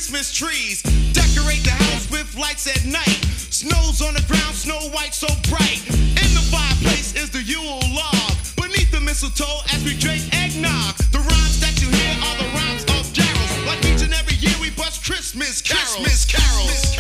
Christmas trees. Decorate the house with lights at night. Snow's on the ground, snow white so bright. In the fireplace is the Yule log. Beneath the mistletoe as we drink eggnog. The rhymes that you hear are the rhymes of carols. Like each and every year we bust Christmas carols. Christmas carols.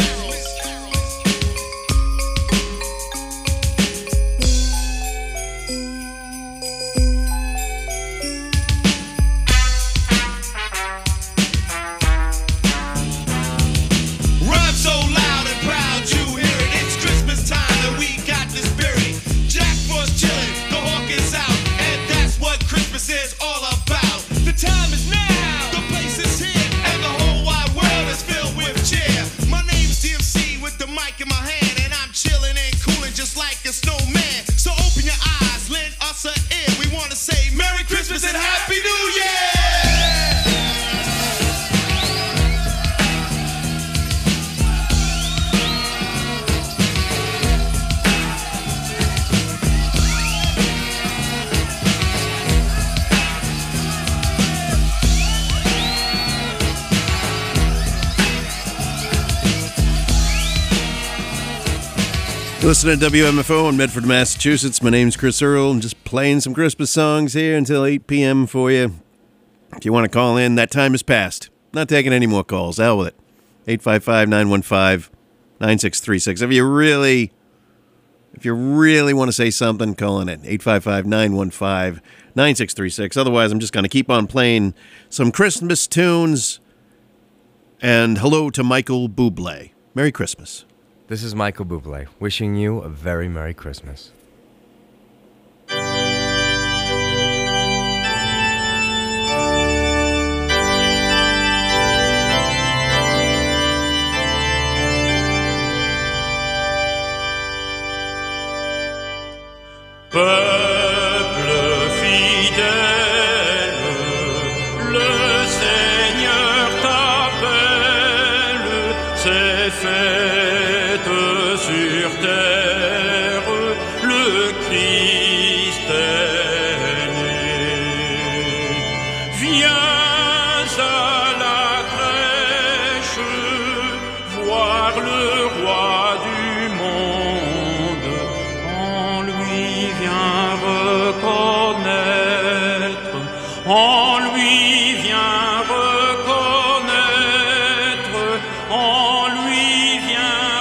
Listening to WMFO in Medford, Massachusetts. My name's Chris Earl. I'm just playing some Christmas songs here until 8 p.m. for you. If you want to call in, that time is past. Not taking any more calls. Hell with it. 855-915-9636. If you really want to say something, call in at 855-915-9636. Otherwise, I'm just going to keep on playing some Christmas tunes. And hello to Michael Bublé. Merry Christmas. This is Michael Bublé, wishing you a very Merry Christmas. Peuple fidèle, le Seigneur t'appelle, c'est fête sur terre, le Christ est né. Viens à la crèche, voir le roi du monde, en lui viens reconnaître, en lui viens reconnaître, en lui viens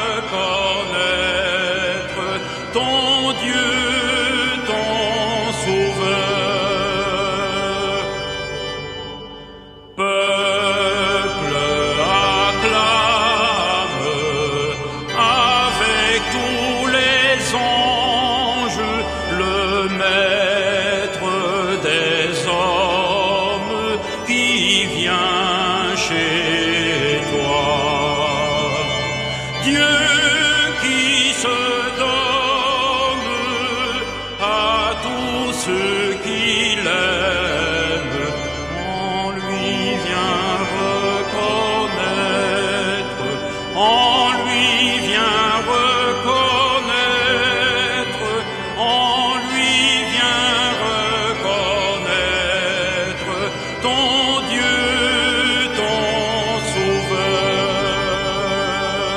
reconnaître ton Dieu, ton Sauveur. Peuple acclame avec tous les anges le Maître des hommes qui vient chez toi. Dieu qui se donne à tous ceux qui l'aiment, en lui vient reconnaître, en lui vient reconnaître, en lui vient reconnaître ton Dieu, ton Sauveur.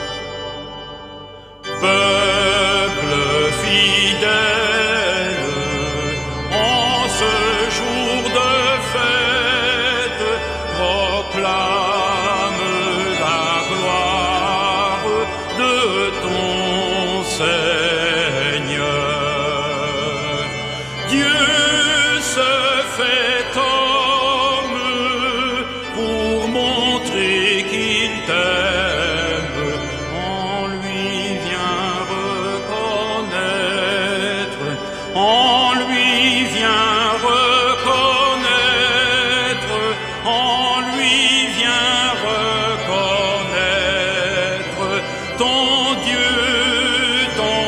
Peuple fidèle, en ce jour de fête, proclame la gloire de ton Seigneur. Dieu se fait homme pour montrer qu'il t'aime, en lui vient reconnaître, en lui vient reconnaître, en lui vient reconnaître ton Dieu, ton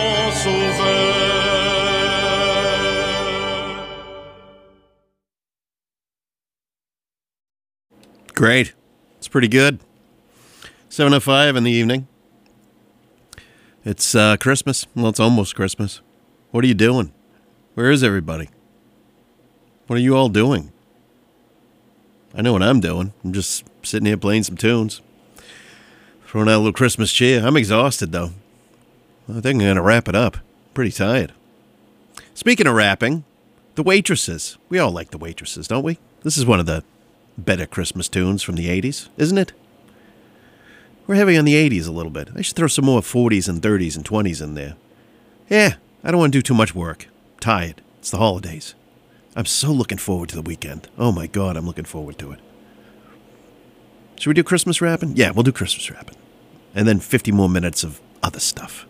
Sauveur. Great. It's pretty good. 7:05 in the evening. It's Christmas. Well, it's almost Christmas. What are you doing? Where is everybody? What are you all doing? I know what I'm doing. I'm just sitting here playing some tunes. Throwing out a little Christmas cheer. I'm exhausted, though. I think I'm going to wrap it up. Pretty tired. Speaking of rapping, The Waitresses. We all like The Waitresses, don't we? This is one of the better Christmas tunes from the 80s, isn't it? We're heavy on the 80s a little bit. I should throw some more 40s and 30s and 20s in there. Yeah, I don't want to do too much work. Tired. It's the holidays. I'm so looking forward to the weekend. Oh my God, I'm looking forward to it. Should we do Christmas rapping? Yeah, we'll do Christmas rapping. And then 50 more minutes of other stuff.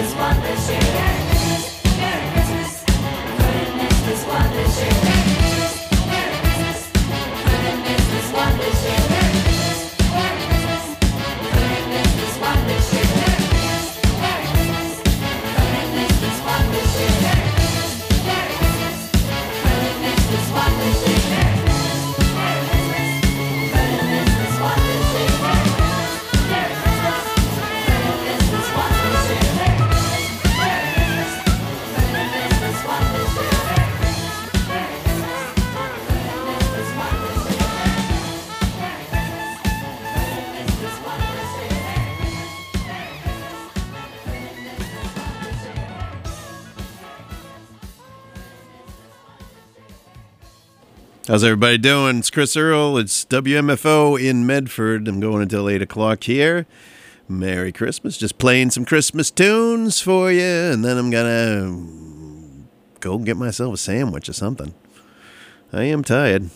How's everybody doing? It's Chris Earl. It's WMFO in Medford. I'm going until 8 o'clock here. Merry Christmas. Just playing some Christmas tunes for you, and then I'm going to go get myself a sandwich or something. I am tired.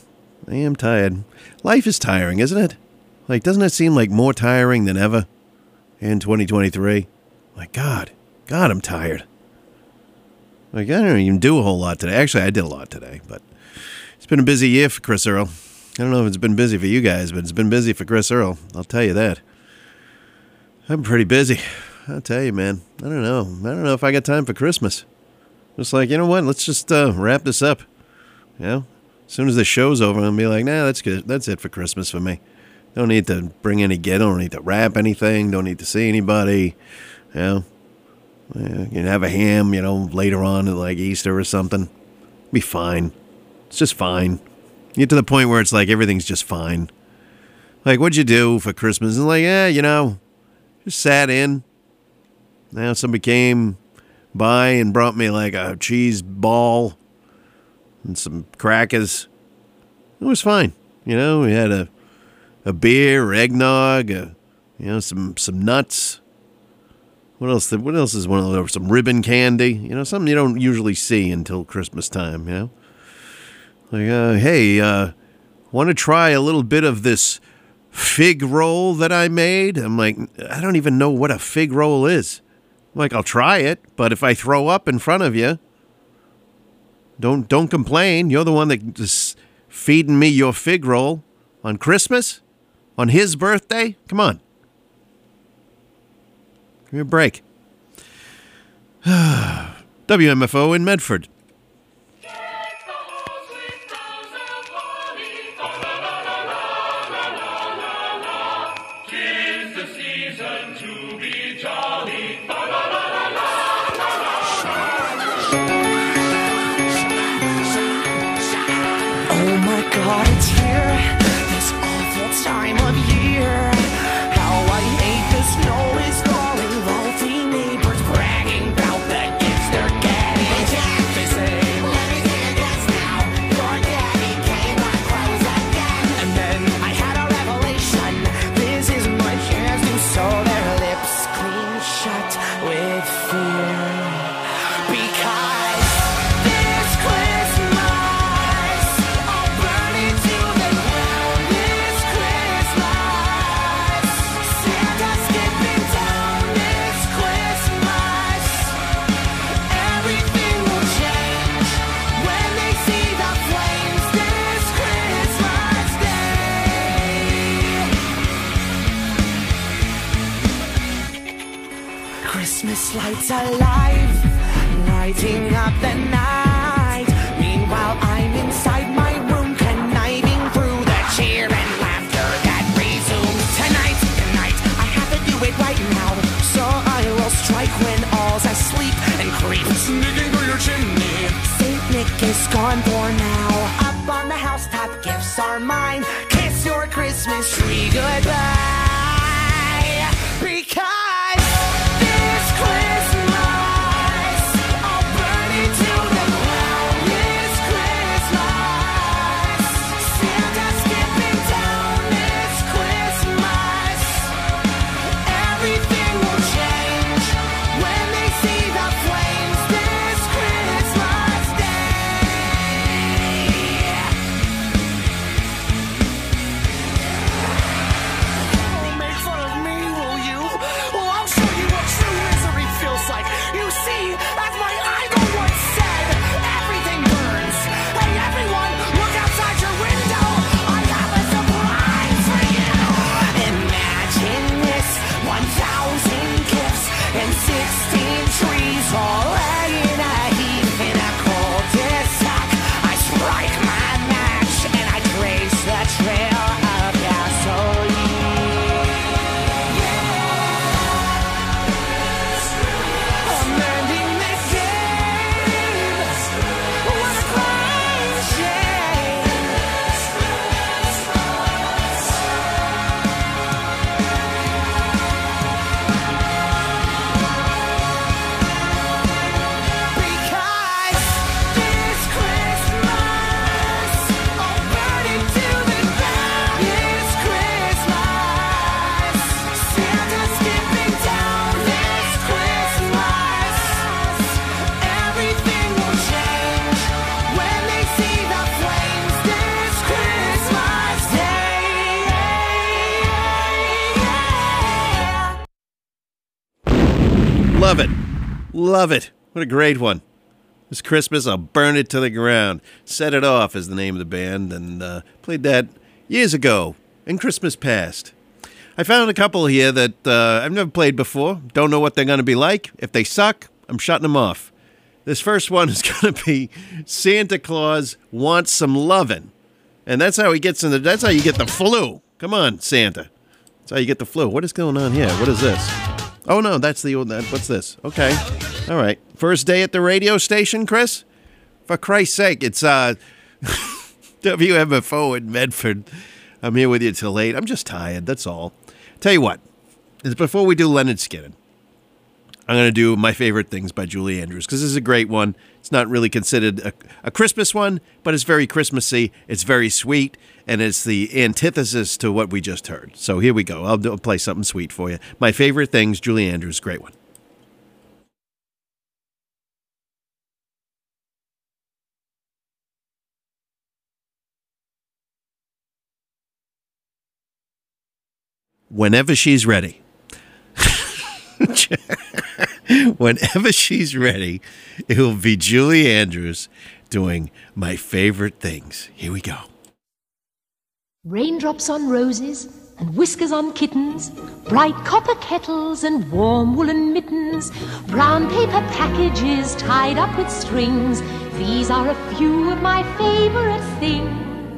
Life is tiring, isn't it? Like, doesn't it seem like more tiring than ever in 2023? Like, God, I'm tired. Like, I don't even do a whole lot today. Actually, I did a lot today, but it's been a busy year for Chris Earl. I don't know if it's been busy for you guys, but it's been busy for Chris Earl. I'll tell you that. I'm pretty busy. I'll tell you, man. I don't know if I got time for Christmas. Just like, you know what? Let's just wrap this up. You know? As soon as the show's over, I'll be like, nah, that's good. That's it for Christmas for me. Don't need to bring any gift. Don't need to wrap anything. Don't need to see anybody. You know? You can have a ham, you know, later on at like Easter or something. Be fine. It's just fine. You get to the point where it's like everything's just fine. Like, what'd you do for Christmas? And like, yeah, you know, just sat in. Now somebody came by and brought me like a cheese ball and some crackers. It was fine. You know, we had a beer, eggnog, you know, some nuts. What else is one of those? Some ribbon candy. You know, something you don't usually see until Christmas time, you know? Like, hey, want to try a little bit of this fig roll that I made? I'm like, I don't even know what a fig roll is. I'm like, I'll try it, but if I throw up in front of you, don't complain. You're the one that is feeding me your fig roll on Christmas, on his birthday. Come on. Give me a break. WMFO in Medford. God, it's here, this awful time of year. How I hate the snow is falling, wealthy neighbors bragging about the gifts they're getting. They say, let me hear this now, your daddy came on clothes again. And then I had a revelation, this is my chance to sew their lips clean shut with fear. Because this Christmas, I'll burn it to the ground. This Christmas, Santa's skipping town. This Christmas, everything will change when they see the flames. This Christmas day, Christmas lights alive, lighting up the night. Meanwhile, I'm inside my room, conniving through the cheer and laughter that resumes tonight. I have to do it right now, so I will strike when all's asleep and creep sneaking through your chimney. Saint Nick is gone for now. Up on the housetop, gifts are mine. Kiss your Christmas tree goodbye. Because this Christmas, I'll burn it to the ground. This Christmas, Santa's skipping town. This Christmas, everything will change when they see the flames. This Christmas day. As my idol once said, everything burns. Hey everyone, look outside your window. I have a surprise for you. Imagine this, 1,000 gifts and 16 trees all laying a heap in a cul-de-sac. I strike my match and I trace the trail of gasoline. Amending the game with a crying shame. Because this Christmas, I'll burn it to the ground. This Christmas, Santa's skipping town. This Christmas, everything will change when they see the flames. This Christmas day. Love it. Love it. What a great one. This Christmas, I'll burn it to the ground. Set It Off is the name of the band, and played that years ago in Christmas past. I found a couple here that I've never played before. Don't know what they're going to be like. If they suck, I'm shutting them off. This first one is going to be Santa Claus Wants Some Lovin'. And that's how he gets in that's how you get the flu. Come on, Santa. That's how you get the flu. What is going on here? What is this? Oh, no, that's the old... What's this? Okay. All right. First day at the radio station, Chris? For Christ's sake, it's WMFO in Medford. I'm here with you till 8. I'm just tired, that's all. Tell you what, before we do Leonard Skinner, I'm going to do My Favorite Things by Julie Andrews, because this is a great one. It's not really considered a Christmas one, but it's very Christmassy. It's very sweet, and it's the antithesis to what we just heard. So here we go. I'll play something sweet for you. My Favorite Things, Julie Andrews, great one. Whenever she's ready. Whenever she's ready, it will be Julie Andrews doing My Favorite Things. Here we go. Raindrops on roses and whiskers on kittens, bright copper kettles and warm woolen mittens, brown paper packages tied up with strings. These are a few of my favorite things.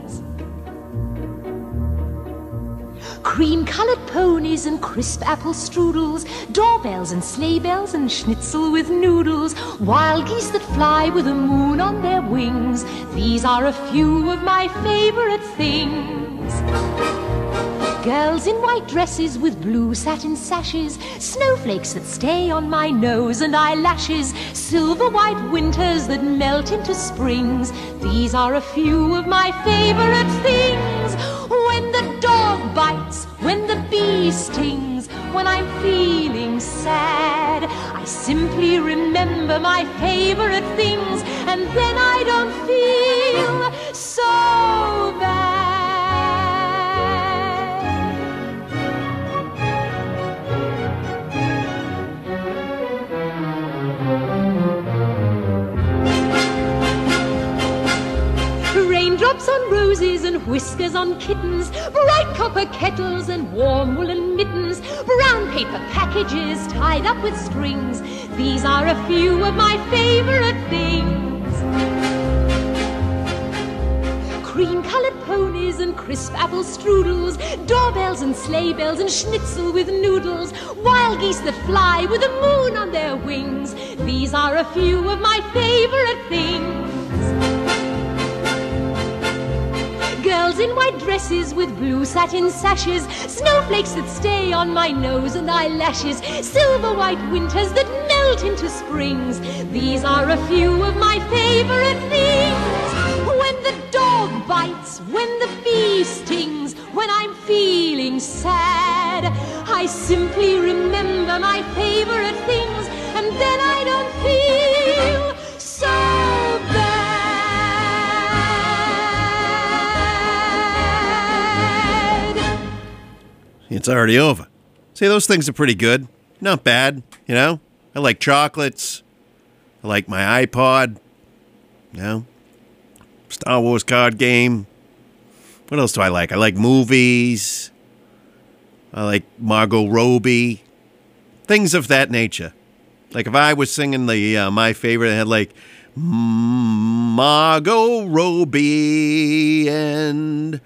Cream-colored ponies and crisp apple strudels, doorbells and sleigh bells and schnitzel with noodles, wild geese that fly with the moon on their wings. These are a few of my favorite things. Girls in white dresses with blue satin sashes, snowflakes that stay on my nose and eyelashes, silver white winters that melt into springs. These are a few of my favorite things. When the dog bites, when the bee stings, when I'm feeling sad, I simply remember my favorite things, and then I don't feel so bad. Raindrops on roses and whiskers on kittens, bright copper kettles and warm woolen mittens, brown paper packages tied up with strings. These are a few of my favorite things. Cream-colored ponies and crisp apple strudels, doorbells and sleigh bells and schnitzel with noodles, wild geese that fly with the moon on their wings. These are a few of my favorite things. Girls in white dresses with blue satin sashes, snowflakes that stay on my nose and eyelashes, silver white winters that melt into springs. These are a few of my favorite things. When the dog bites, when the bee stings, when I'm feeling sad, I simply remember my favorite things, and then I don't feel so bad. It's already over. See, those things are pretty good. Not bad, you know? I like chocolates. I like my iPod. Star Wars card game. What else do I like? I like movies. I like Margot Robbie. Things of that nature. Like if I was singing the my favorite, I had like Margot Robbie and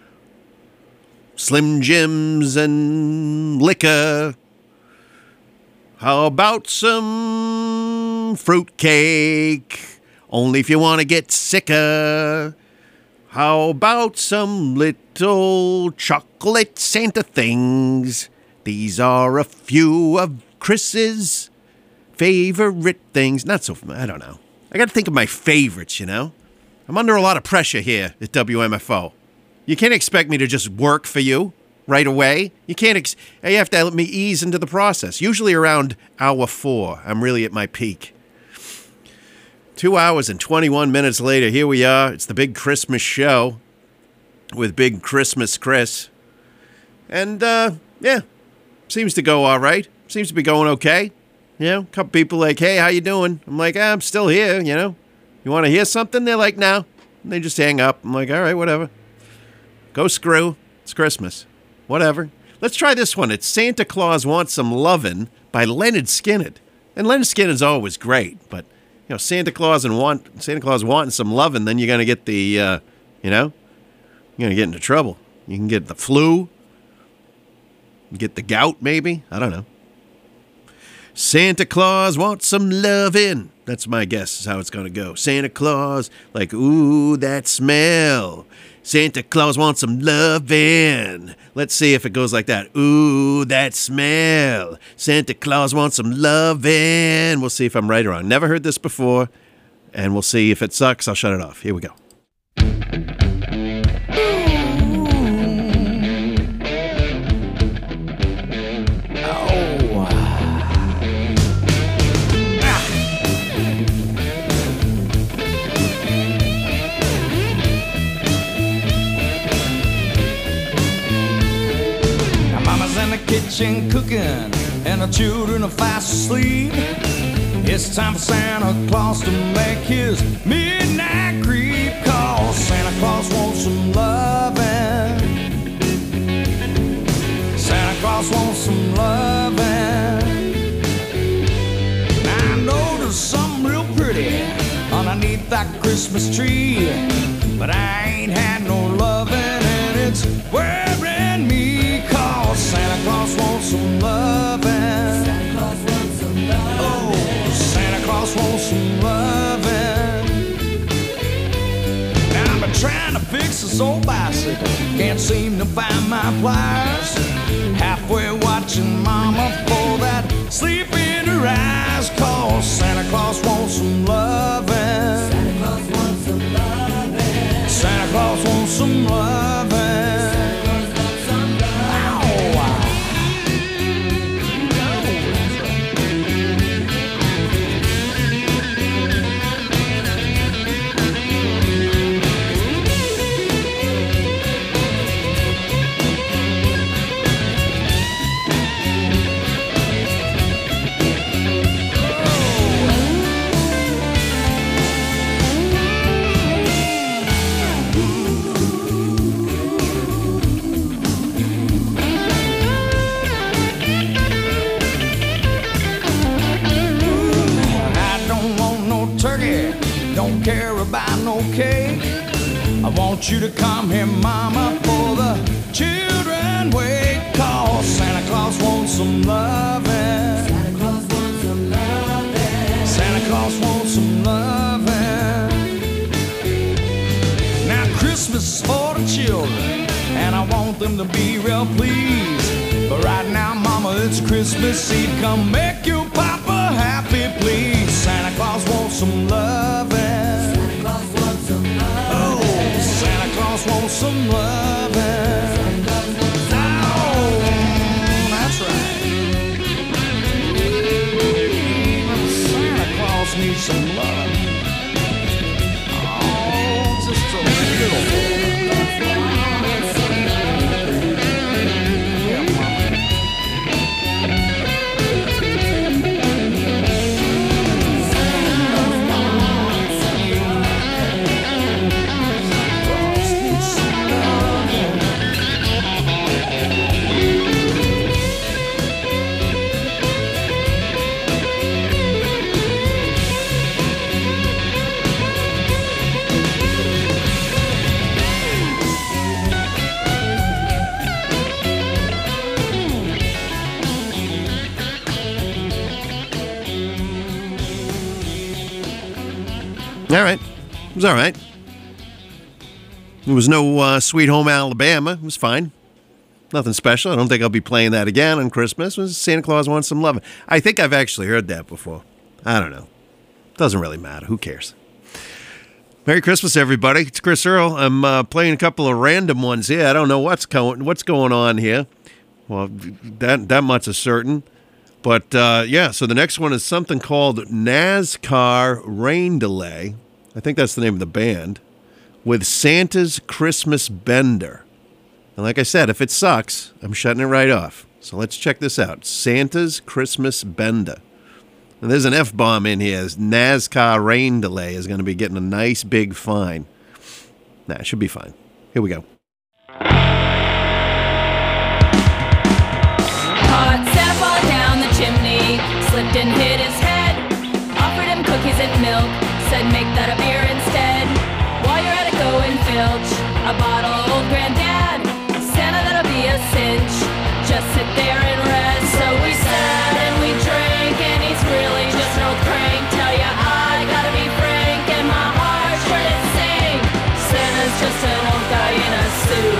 Slim Jims and liquor. How about some fruitcake? Only if you want to get sicker. How about some little chocolate Santa things? These are a few of Chris's favorite things. Not so, I don't know. I got to think of my favorites, I'm under a lot of pressure here at WMFO. You can't expect me to just work for you right away. You can't, you have to let me ease into the process. Usually around hour 4, I'm really at my peak. 2 hours and 21 minutes later, here we are. It's the big Christmas show with Big Christmas Chris. And, seems to go all right. Seems to be going okay. A couple people like, hey, how you doing? I'm like, I'm still here, You want to hear something? They're like, no. And they just hang up. I'm like, all right, whatever. Go screw. It's Christmas. Whatever. Let's try this one. It's Santa Claus Wants Some Lovin' by Leonard Skinner. And Leonard Skinner's always great, but Santa Claus wanting some lovin', then you're going to get the, you're going to get into trouble. You can get the flu, get the gout maybe, I don't know. Santa Claus wants some lovin'. That's my guess is how it's going to go. Santa Claus, like, ooh, that smell. Santa Claus wants some lovin'. Let's see if it goes like that. Ooh, that smell. Santa Claus wants some lovin'. We'll see if I'm right or wrong. Never heard this before, and we'll see if it sucks. I'll shut it off. Here we go. Kitchen cooking and the children are fast asleep. It's time for Santa Claus to make his midnight creep. 'Cause Santa Claus wants some lovin'. Santa Claus wants some lovin'. I know there's something real pretty underneath that Christmas tree, but I ain't had no lovin' and it's worrying me. 'Cause Santa Claus wants some lovin'. Santa Claus wants some lovin'. Oh, Santa Claus wants some lovin'. Now I've been trying to fix this old bicycle, can't seem to find my pliers. Halfway watching Mama for that sleep in her eyes. 'Cause Santa Claus wants some lovin'. Santa Claus wants some lovin'. Santa Claus wants some lovin'. Don't care about no cake. I want you to come here, Mama, for the children wake. 'Cause Santa Claus wants some lovin'. Santa Claus wants some lovin'. Santa Claus wants some lovin'. Now Christmas is for the children, and I want them to be real pleased. But right now, Mama, it's Christmas Eve. Come make your papa happy, please. Santa Claus wants some lovin'. Santa Claus wants some lovin'. Oh, Santa Claus wants some lovin'. Oh, that's right. Santa Claus needs some love. Oh, just a little bit. All right. It was all right. There was no Sweet Home Alabama. It was fine. Nothing special. I don't think I'll be playing that again on Christmas. It was Santa Claus Wants Some Lovin'. I think I've actually heard that before. I don't know. Doesn't really matter. Who cares? Merry Christmas, everybody. It's Chris Earl. I'm playing a couple of random ones here. I don't know what's going on here. Well, that much is certain. But, yeah, so the next one is something called NASCAR Rain Delay. I think that's the name of the band. With Santa's Christmas Bender. And like I said, if it sucks, I'm shutting it right off. So let's check this out. Santa's Christmas Bender. And there's an F-bomb in here. NASCAR Rain Delay is going to be getting a nice big fine. Nah, it should be fine. Here we go. Hot Santa falling down the chimney, slipped and hit his head. Offered him cookies and milk, said make that a beer instead. While you're at it, go and filch a bottle of old granddad. Santa, that'll be a cinch. Just sit there and rest. So we sat and we drank, and he's really just an old crank. Tell ya I gotta be frank, and my heart sure did sing. Santa's just an old guy in a suit.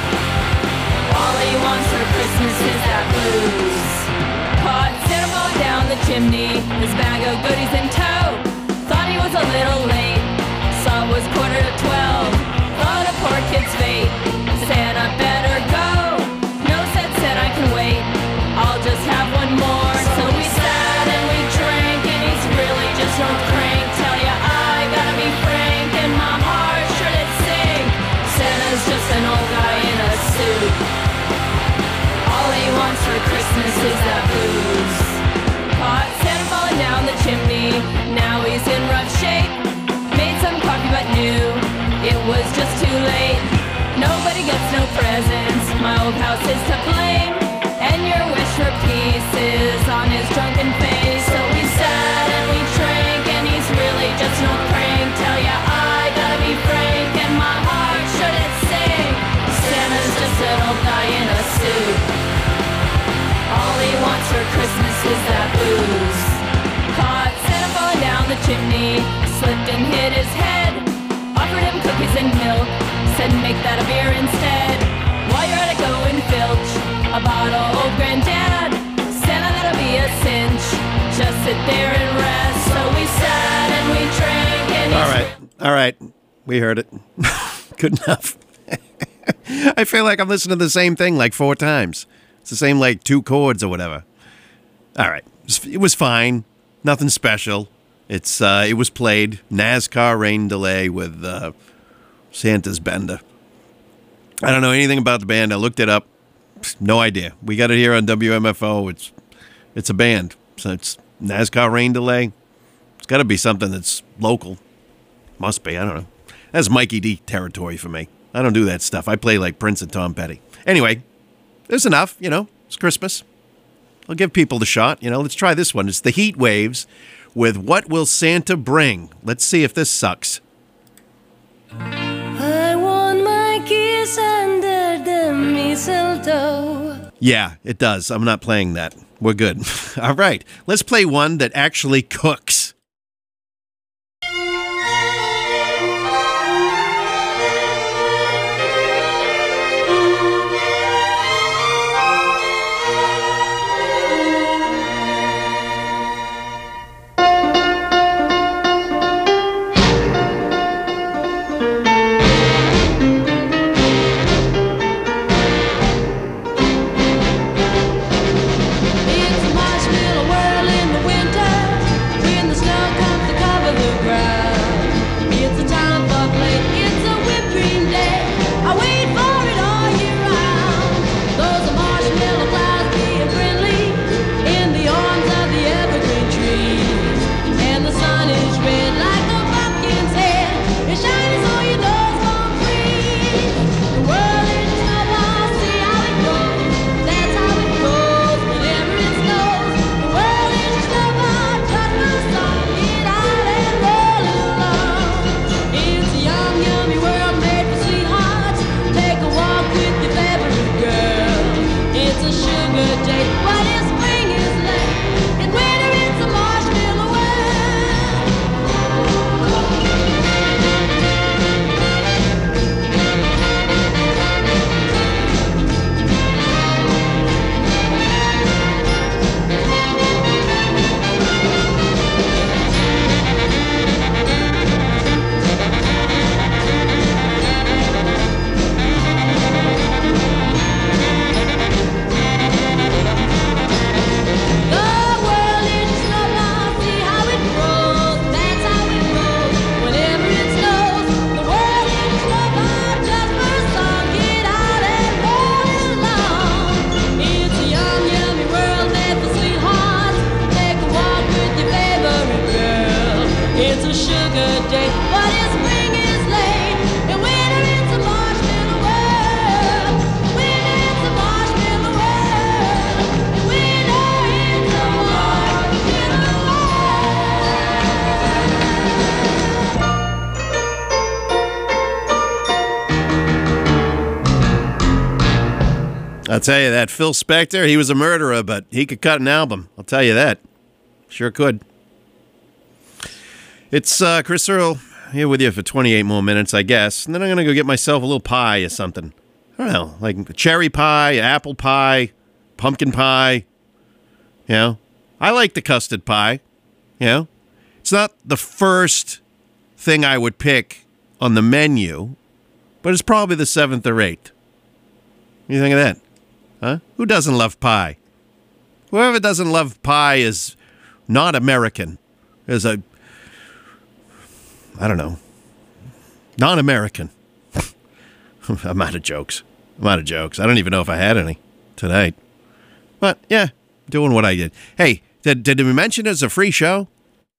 All he wants for Christmas is that blues. Caught Santa falling down the chimney, his bag of goodies in tow. Thought he was a little late, saw it was 11:45. Thought a poor kid's fate. Santa better go. No, said Santa, I can wait. I'll just have one more. So we sat and we drank, and he's really just an old crank. Tell ya I gotta be frank, and my heart sure did sing. Santa's just an old guy in a suit. All he wants for Christmas is that blues. Caught Santa falling down the chimney, now he's in rough shape. Made some coffee but knew it was just too late. Nobody gets no presents, my old house is to blame. And your wish for peace is on his drunken face. So we sat and we drank, and he's really just an old crank. Tell ya I gotta be frank, and my heart sure did sing. Santa's just an old guy in a suit. All he wants for Christmas is that booze. Caught Santa falling down the chimney, slipped and hit his head. Offered him cookies and milk, said make that a beer instead. While you're at it, go and filch a bottle of old granddad. Santa, that'll be a cinch. Just sit there and rest. So we sat and we drank, and All right. We heard it. Good enough. I feel like I'm listening to the same thing like 4 times. It's the same like 2 chords or whatever. All right. It was fine. Nothing special. It was played. NASCAR Rain Delay with Santa's Bender. I don't know anything about the band. I looked it up. No idea. We got it here on WMFO. It's a band. So it's NASCAR Rain Delay. It's got to be something that's local. Must be. I don't know. That's Mikey D territory for me. I don't do that stuff. I play like Prince and Tom Petty. Anyway, there's enough. It's Christmas. I'll give people the shot. Let's try this one. It's the Heat Waves with What Will Santa Bring? Let's see if this sucks. I want my kiss under the mistletoe. Yeah, it does. I'm not playing that. We're good. All right. Let's play one that actually cooks. It's a marshmallow whirl in the winter, when the a sugar day, but his spring is late. In winter it's a marshmallow world. Winter it's a marshmallow world. In winter it's a marshmallow I'll tell you that. Phil Spector, he was a murderer, but he could cut an album. I'll tell you that. Sure could. It's Chris Earl here with you for 28 more minutes, I guess. And then I'm going to go get myself a little pie or something. I don't know, like cherry pie, apple pie, pumpkin pie. You know, I like the custard pie. You know, it's not the first thing I would pick on the menu, but it's probably the 7th or 8th. What do you think of that? Huh? Who doesn't love pie? Whoever doesn't love pie is not American. Is I don't know, non-American. I'm out of jokes. I don't even know if I had any tonight. But, yeah, doing what I did. Hey, did we mention it's a free show?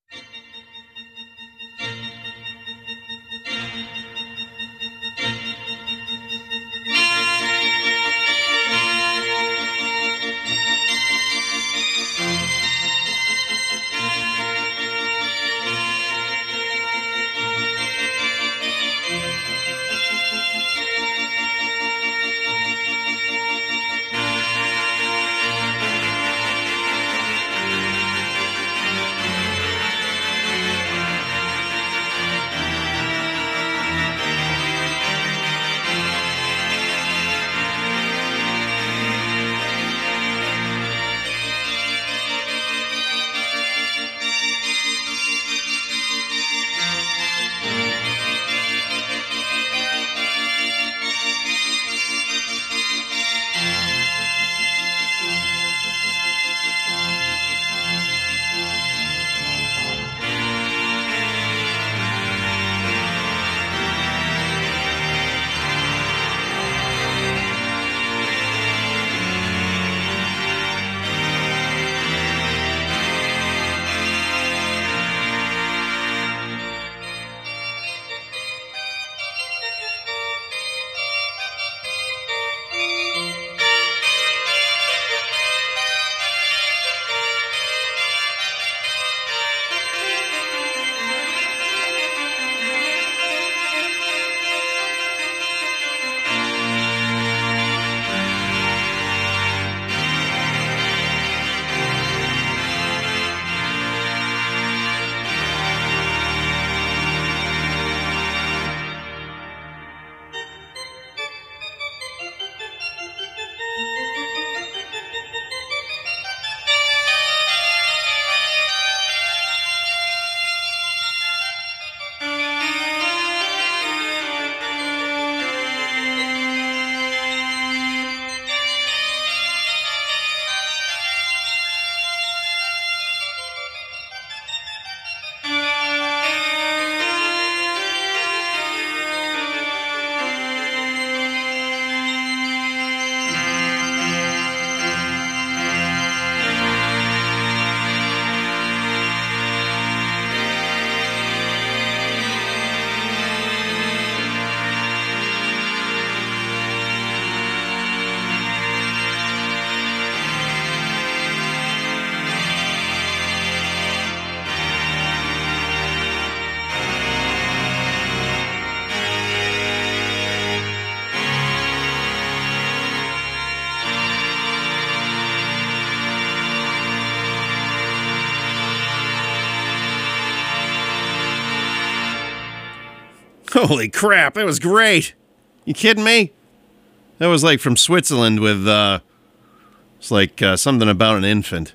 Holy crap, that was great. You kidding me? That was like from Switzerland with, it's like something about an infant.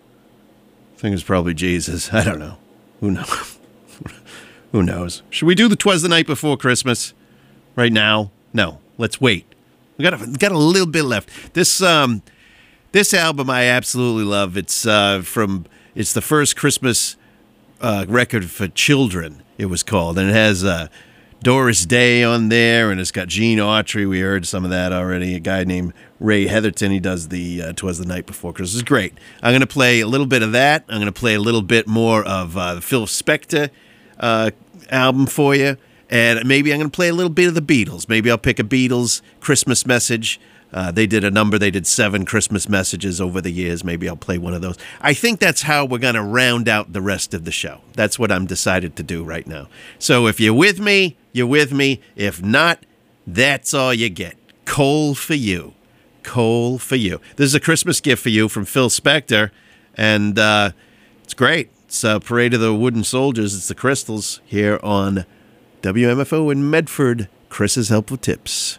I think it's probably Jesus. I don't know. Who knows? Who knows? Should we do the 'Twas the Night Before Christmas right now? No, let's wait. We got a little bit left. This album I absolutely love. It's the first Christmas record for children, it was called. And it has Doris Day on there, and it's got Gene Autry. We heard some of that already. A guy named Ray Heatherton. He does the 'Twas the Night Before Christmas. It's great. I'm going to play a little bit of that. I'm going to play a little bit more of the Phil Spector album for you. And maybe I'm going to play a little bit of the Beatles. Maybe I'll pick a Beatles Christmas message. They did a number. They did 7 Christmas messages over the years. Maybe I'll play one of those. I think that's how we're going to round out the rest of the show. That's what I'm decided to do right now. So if you're with me, you're with me. If not, that's all you get. Coal for you. Coal for you. This is a Christmas gift for you from Phil Spector. And it's great. It's Parade of the Wooden Soldiers. It's the Crystals here on WMFO in Medford. Chris's Helpful Tips.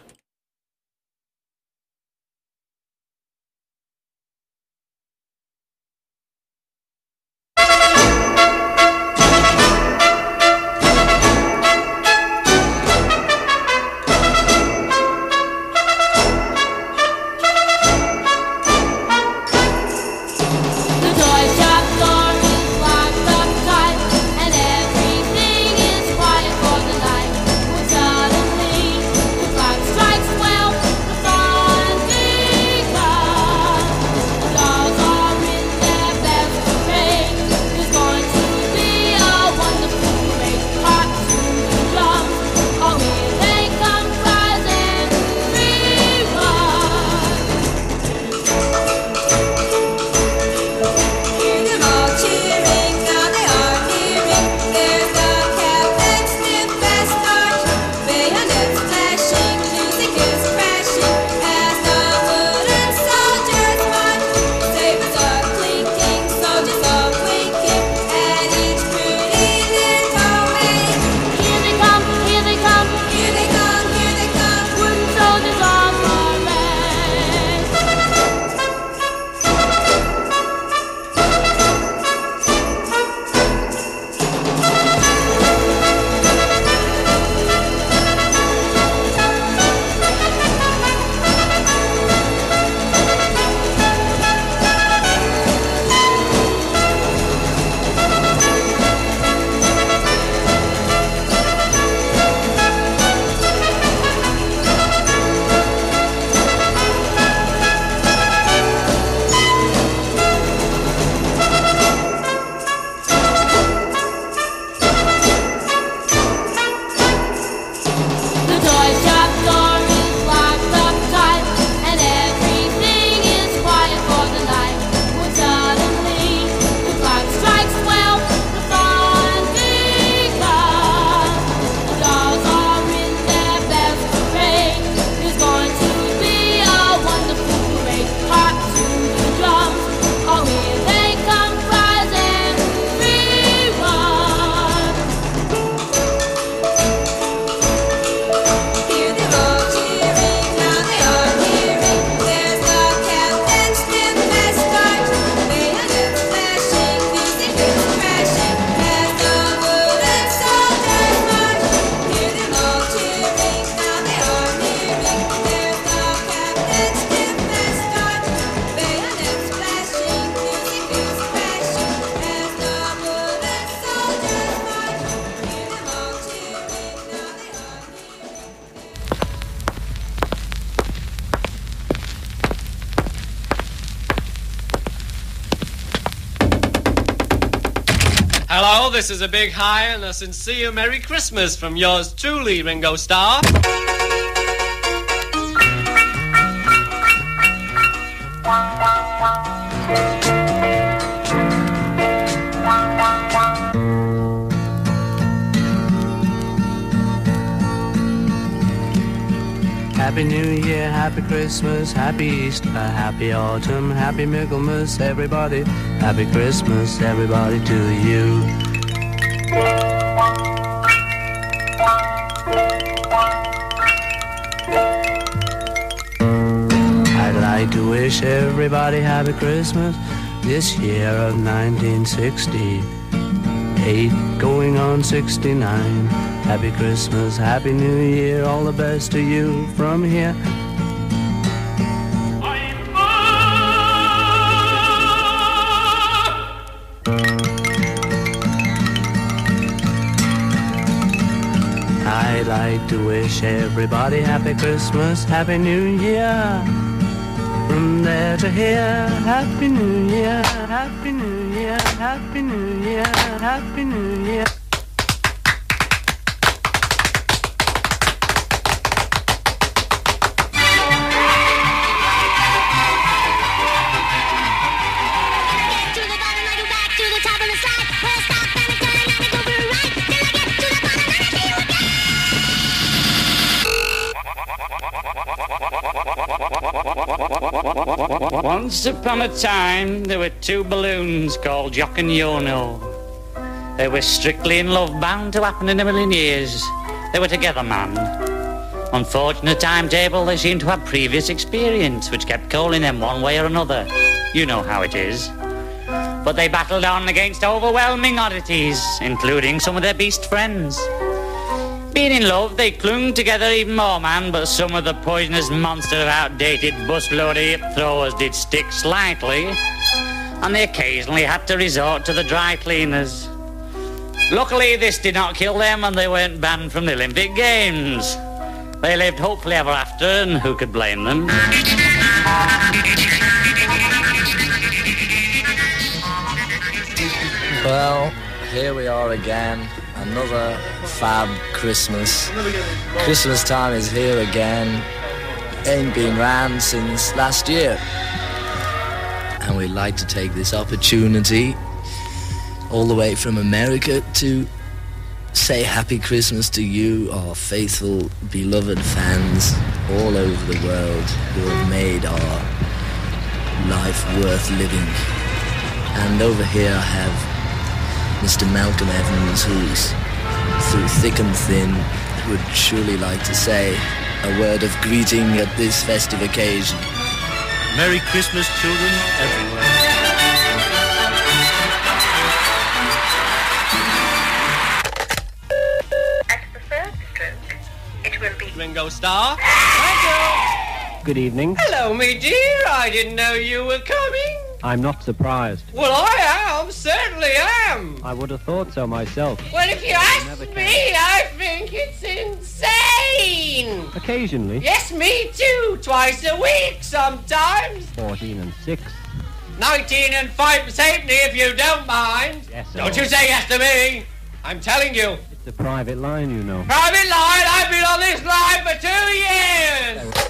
Hello, this is a big hi and a sincere Merry Christmas from yours truly, Ringo Starr. Happy New Year, Happy Christmas, Happy Easter, Happy Autumn, Happy Michaelmas, everybody. Happy Christmas, everybody, to you. I'd like to wish everybody Happy Christmas this year of 1968, going on 69. Happy Christmas, Happy New Year, all the best to you from here. I'd like to wish everybody Happy Christmas, Happy New Year. From there to here, Happy New Year, Happy New Year, Happy New Year, Happy New Year. Once upon a time, there were two balloons called Jock and Yono. They were strictly in love, bound to happen in a million years. They were together, man. Unfortunate timetable, they seemed to have previous experience, which kept calling them one way or another. You know how it is. But they battled on against overwhelming oddities, including some of their beast friends. Being in love, they clung together even more, man, but some of the poisonous monster of outdated busload of hip throwers did stick slightly, and they occasionally had to resort to the dry cleaners. Luckily, this did not kill them, and they weren't banned from the Olympic Games. They lived hopefully ever after, and who could blame them? Well, here we are again. Another fab Christmas. Christmas time is here again. Ain't been round since last year. And we'd like to take this opportunity all the way from America to say Happy Christmas to you, our faithful, beloved fans all over the world who have made our life worth living. And over here I have Mr. Malcolm Evans, who's through thick and thin, would surely like to say a word of greeting at this festive occasion. Merry Christmas, children everywhere. At the third stroke, it will be Ringo Starr. Thank you. Good evening. Hello, me dear. I didn't know you were coming. I'm not surprised. Well, I am. Certainly am. I would have thought so myself. Well, if you ask me, I think it's insane. Occasionally. Yes, me too. Twice a week sometimes. 14 and 6. 19 and 5 halfpenny if you don't mind. Yes, sir. Don't you say yes to me. I'm telling you. It's a private line, you know. Private line? I've been on this line for 2 years.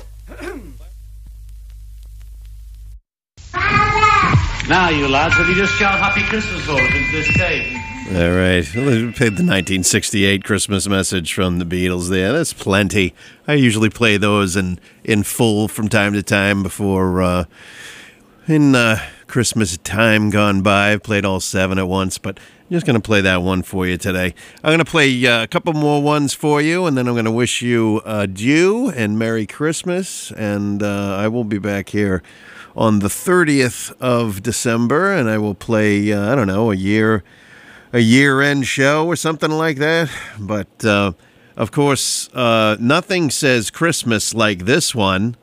Now, you lads, have you just shout Happy Christmas for us into this tape? All right. We played the 1968 Christmas message from the Beatles there. That's plenty. I usually play those in full from time to time before Christmas time gone by. I've played all 7 at once, but I'm just going to play that one for you today. I'm going to play a couple more ones for you, and then I'm going to wish you adieu and Merry Christmas, and I will be back here on the 30th of December, and I will play, I don't know, a year-end show or something like that. But, of course, nothing says Christmas like this one.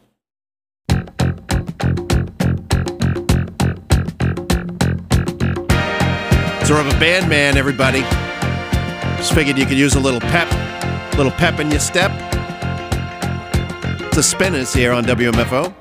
It's a Rubber Band Man, everybody. Just figured you could use a little pep in your step. It's the Spinners here on WMFO.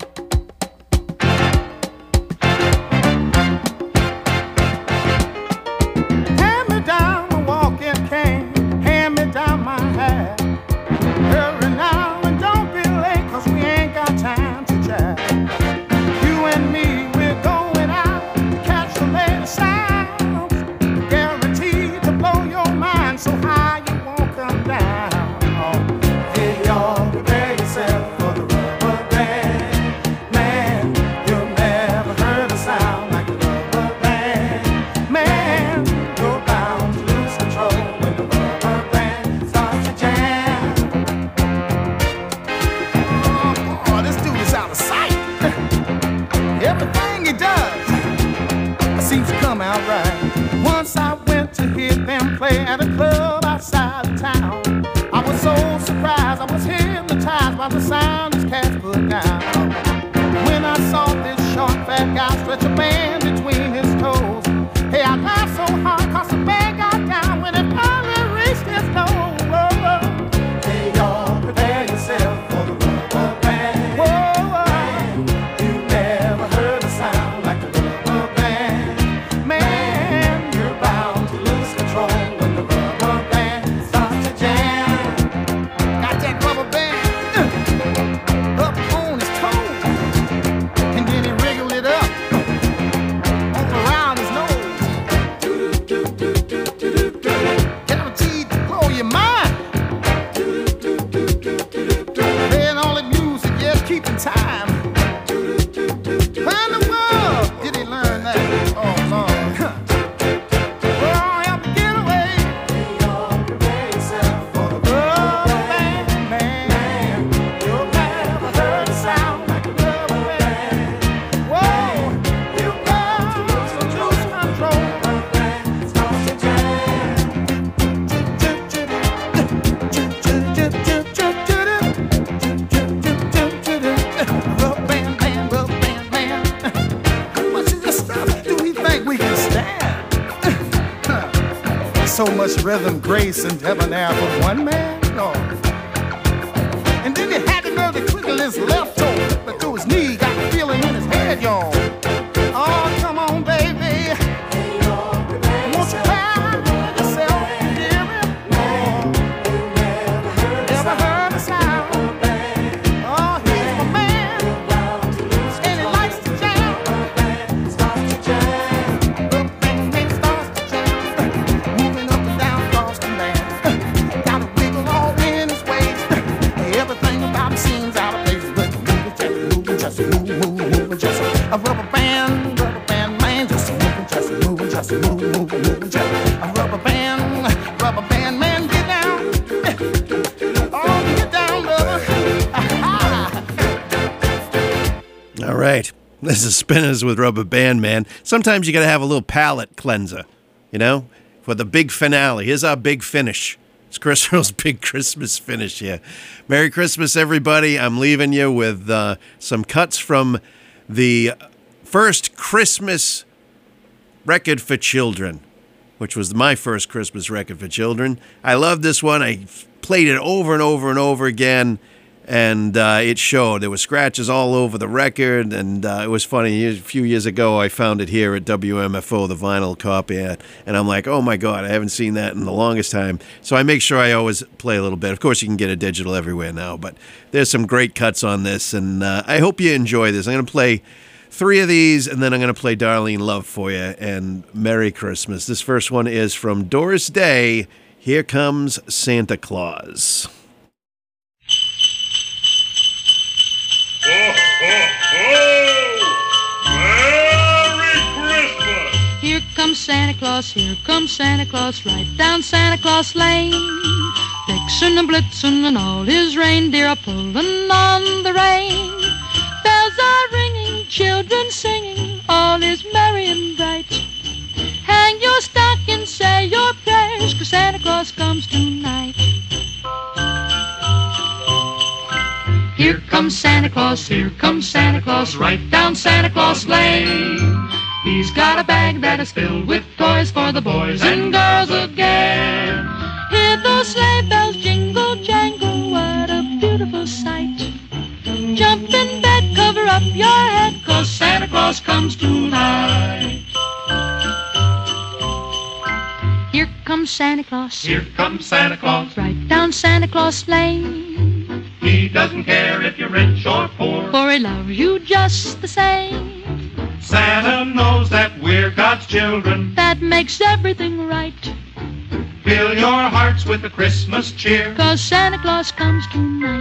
At a club outside of town, I was so surprised, I was hypnotized by the sound this cat put down. When I saw this short fat guy stretch a band between his toes, hey, I laughed so hard 'cause the band got down when it finally reached his nose. Hey, y'all, prepare yourself for the rubber band. Man, you never heard a sound like the rubber band. Man, you're bound to lose control when the rubber much rhythm, grace, and debonair for one man? No. And then he had the nerve to twiddle his left toe, but to his knee, got the feeling in his head, y'all. Oh, come on, baby. Won't you cry yourself, hear me? Never heard a sound. Oh, he's my man, and he likes to jam. The bang starts to jam, moving up and down across the land. Got a wiggle all in his waist. Everything about him seems out of place, but moving, just moving, just a rubber band, man, just moving, just a rubber band, man, get down, oh, get down, brother. All right. This is Spinners with Rubber Band Man. Sometimes you got to have a little palate cleanser, you know, for the big finale. Here's our big finish. It's Chris Earl's big Christmas finish here. Merry Christmas, everybody. I'm leaving you with some cuts from the first Christmas record for children, which was my first Christmas record for children. I love this one. I played it over and over and over again, and it showed. There were scratches all over the record, and it was funny. A few years ago, I found it here at WMFO, the vinyl copy, and I'm like, oh my God, I haven't seen that in the longest time. So I make sure I always play a little bit. Of course, you can get it digital everywhere now, but there's some great cuts on this, and I hope you enjoy this. I'm going to play 3 of these, and then I'm going to play Darlene Love for you, and Merry Christmas. This first one is from Doris Day, Here Comes Santa Claus. Ho, ho, ho! Merry Christmas! Here comes Santa Claus, right down Santa Claus Lane. Vixen and Blitzen and all his reindeer are pulling on the rein. Bells are ringing, children singing, all is merry and bright. Hang your stocking, say your prayers, 'cause Santa Claus comes tonight. Here comes Santa Claus, right down Santa Claus Lane. He's got a bag that is filled with toys for the boys and girls again. Hear those sleigh bells jingle, jangle, what a beautiful sight. Jump in bed, cover up your head, 'cause Santa Claus comes tonight. Here comes Santa Claus, right down Santa Claus Lane. He doesn't care if you're rich or poor, for he loves you just the same. Santa knows that we're God's children. That makes everything right. Fill your hearts with the Christmas cheer, 'cause Santa Claus comes tonight.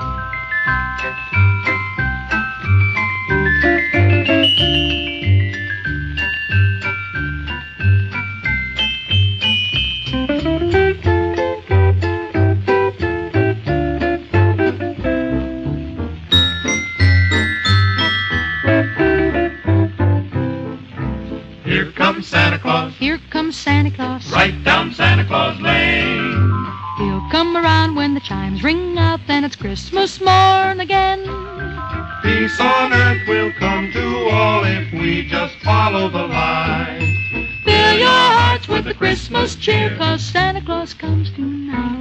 Here comes Santa Claus, right down Santa Claus Lane. He'll come around when the chimes ring out, then it's Christmas morn again. Peace on earth will come to all if we just follow the line. Fill your hearts with the Christmas cheer, 'cause Santa Claus comes tonight.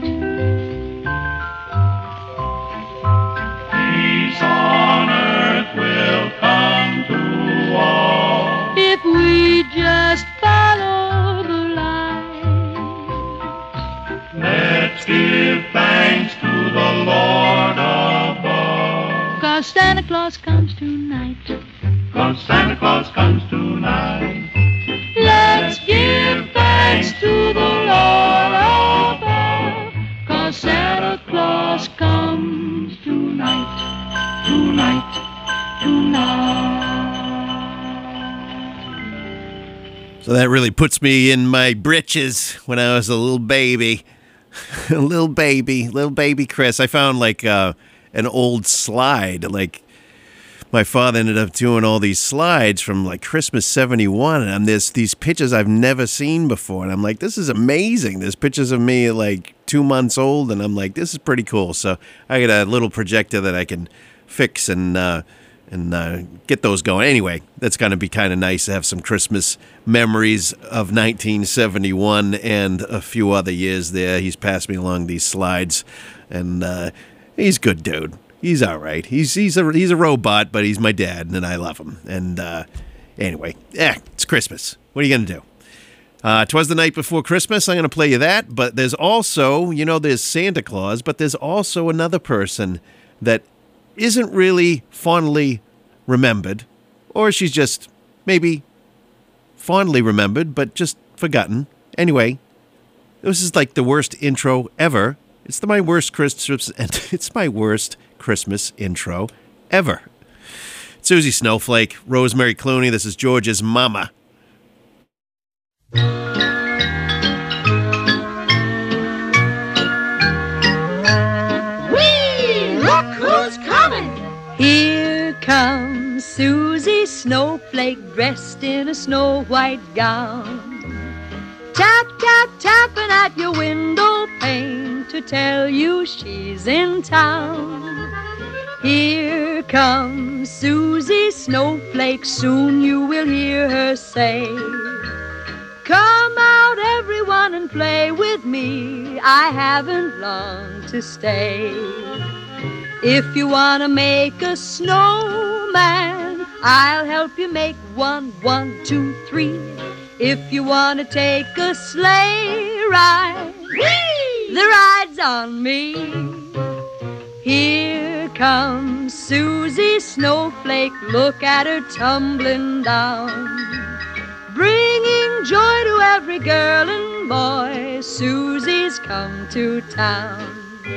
Peace on earth will come to all if we just follow the line. Let's give thanks to the Lord above, 'cause Santa Claus comes tonight. 'Cause Santa Claus comes tonight. Let's give thanks to the Lord above, 'cause Santa Claus comes tonight, tonight, tonight. So that really puts me in my britches when I was a little baby. little baby Chris. I found like an old slide. Like my father ended up doing all these slides from like Christmas 71. And there's these pictures I've never seen before. And I'm like, this is amazing. There's pictures of me like 2 months old. And I'm like, this is pretty cool. So I got a little projector that I can fix and and get those going. Anyway, that's going to be kind of nice to have some Christmas memories of 1971 and a few other years there. He's passed me along these slides, and he's a good dude. He's all right. He's a robot, but he's my dad, and I love him. And anyway, it's Christmas. What are you going to do? 'Twas the Night Before Christmas. I'm going to play you that. But there's also, there's Santa Claus, but there's also another person that isn't really fondly remembered, or she's just maybe fondly remembered, but just forgotten. Anyway, this is like the worst intro ever. It's my worst Christmas intro ever. Susie Snowflake, Rosemary Clooney. This is George's Mama. Whee! Look who's coming! Here comes Susie Snowflake dressed in a snow white gown. Tap, tap, tapping at your window pane to tell you she's in town. Here comes Susie Snowflake, soon you will hear her say, come out everyone and play with me, I haven't long to stay. If you want to make a snowman, I'll help you make one, 1, 2, 3. If you want to take a sleigh ride, whee! The ride's on me. Here comes Susie Snowflake, look at her tumbling down, bringing joy to every girl and boy. Susie's come to town.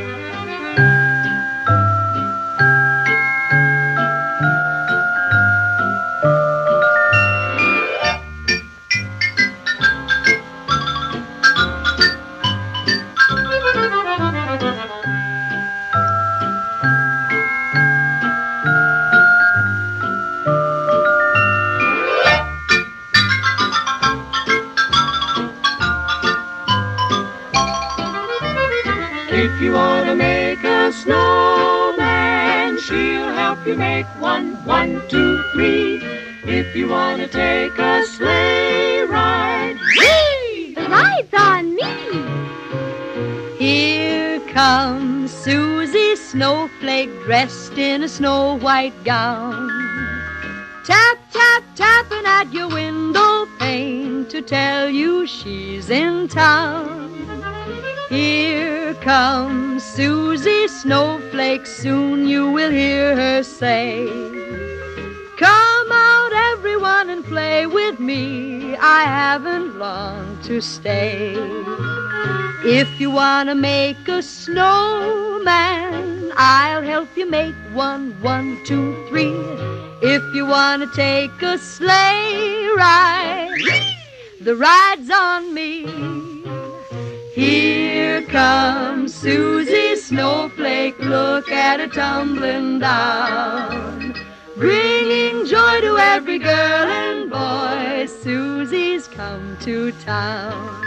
If you want to make a snowman, she'll help you make one, 1, 2, 3. If you want to take a sleigh ride, whee! The ride's on me. Here comes Susie Snowflake dressed in a snow white gown. Tap, tap, tapping at your window pane to tell you she's in town. Here comes Susie Snowflake, soon you will hear her say, come out everyone and play with me, I haven't long to stay. If you want to make a snowman, I'll help you make one, 1, 2, 3. If you want to take a sleigh ride, the ride's on me. Here comes Susie Snowflake, look at her tumbling down, bringing joy to every girl and boy. Susie's come to town.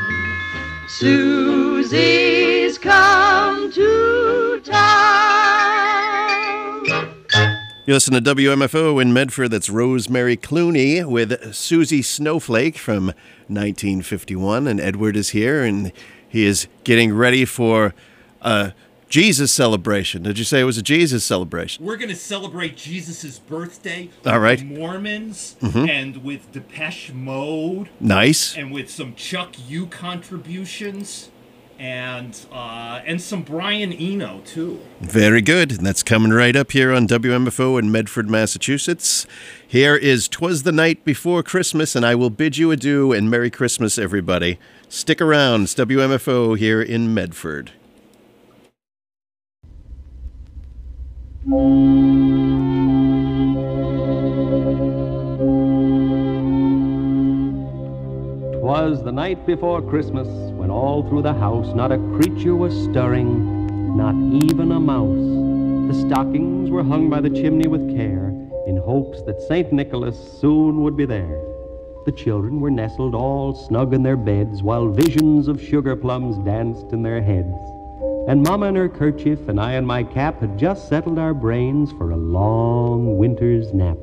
Susie's come to town. You listen to WMFO in Medford. That's Rosemary Clooney with Susie Snowflake from 1951. And Edward is here, and he is getting ready for a Jesus celebration. Did you say it was a Jesus celebration? We're going to celebrate Jesus' birthday All right. with the Mormons and with Depeche Mode. Nice. And with some Chuck U contributions and some Brian Eno, too. Very good. And that's coming right up here on WMFO in Medford, Massachusetts. Here is 'Twas the Night Before Christmas, and I will bid you adieu and Merry Christmas, everybody. Stick around. It's WMFO here in Medford. "'Twas the night before Christmas, when all through the house not a creature was stirring, not even a mouse. The stockings were hung by the chimney with care, in hopes that St. Nicholas soon would be there. The children were nestled all snug in their beds, while visions of sugar plums danced in their heads. And Mama in her kerchief and I in my cap had just settled our brains for a long winter's nap.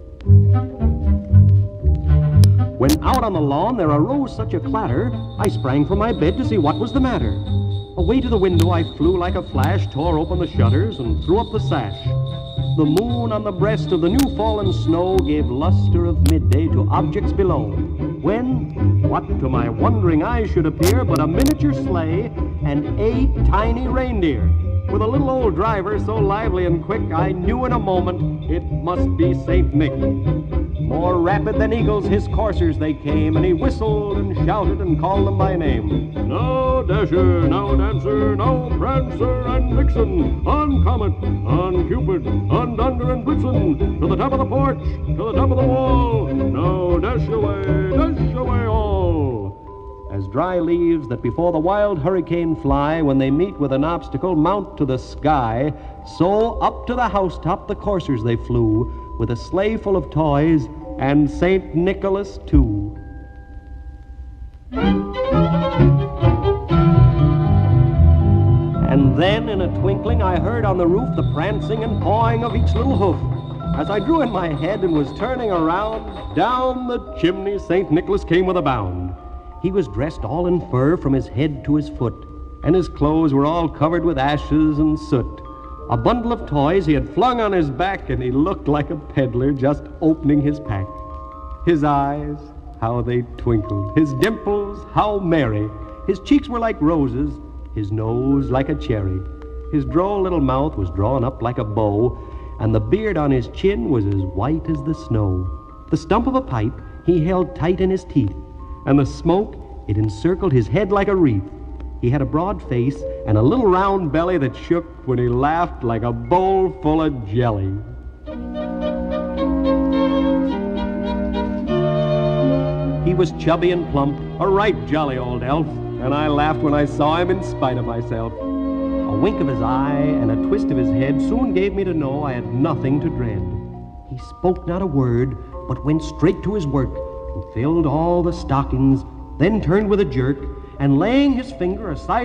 When out on the lawn there arose such a clatter, I sprang from my bed to see what was the matter. Away to the window I flew like a flash, tore open the shutters and threw up the sash. The moon on the breast of the new fallen snow gave luster of midday to objects below, when, what to my wondering eyes should appear but a miniature sleigh and 8 tiny reindeer, with a little old driver so lively and quick I knew in a moment it must be Saint Nick. More rapid than eagles his coursers they came, and he whistled and shouted and called them by name. Now Dasher, now Dancer, now Prancer and Vixen, on Comet, on Cupid, on Dunder and Blitzen, to the top of the porch, to the top of the wall, now dash away all. As dry leaves that before the wild hurricane fly, when they meet with an obstacle mount to the sky, so up to the housetop the coursers they flew, with a sleigh full of toys, and St. Nicholas, too. And then, in a twinkling, I heard on the roof the prancing and pawing of each little hoof. As I drew in my head and was turning around, down the chimney St. Nicholas came with a bound. He was dressed all in fur from his head to his foot, and his clothes were all covered with ashes and soot. A bundle of toys he had flung on his back, and he looked like a peddler just opening his pack. His eyes, how they twinkled. His dimples, how merry. His cheeks were like roses, his nose like a cherry. His droll little mouth was drawn up like a bow, and the beard on his chin was as white as the snow. The stump of a pipe he held tight in his teeth, and the smoke, it encircled his head like a wreath. He had a broad face and a little round belly that shook when he laughed like a bowl full of jelly. He was chubby and plump, a right jolly old elf, and I laughed when I saw him in spite of myself. A wink of his eye and a twist of his head soon gave me to know I had nothing to dread. He spoke not a word, but went straight to his work and filled all the stockings, then turned with a jerk, and laying his finger aside